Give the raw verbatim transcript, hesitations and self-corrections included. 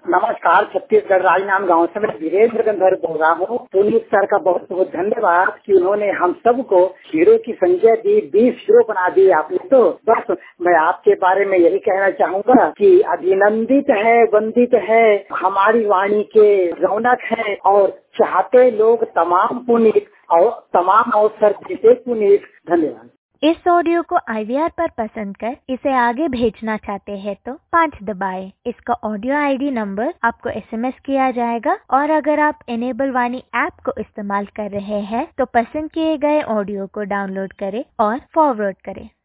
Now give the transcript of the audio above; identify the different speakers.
Speaker 1: नमस्कार, छत्तीसगढ़ राजनांद गांव से मैं वीरेंद्र गंधर बोल रहा हूँ। पुनीत सर का बहुत बहुत धन्यवाद कि उन्होंने हम सबको हीरो की संजय दी, बीस हीरो बना दिए आपने। तो बस मैं आपके बारे में यही कहना चाहूँगा कि अभिनंदित है, वंदित है, हमारी वाणी के रौनक है और चाहते लोग तमाम पुनीत और तमाम अवसर देते पुनीत। धन्यवाद।
Speaker 2: इस ऑडियो को आई वी आर पर पसंद कर इसे आगे भेजना चाहते हैं तो पाँच दबाएं। इसका ऑडियो आई डी नंबर आपको एस एम एस किया जाएगा और अगर आप इनेबल वाणी ऐप को इस्तेमाल कर रहे हैं तो पसंद किए गए ऑडियो को डाउनलोड करें और फॉरवर्ड करें।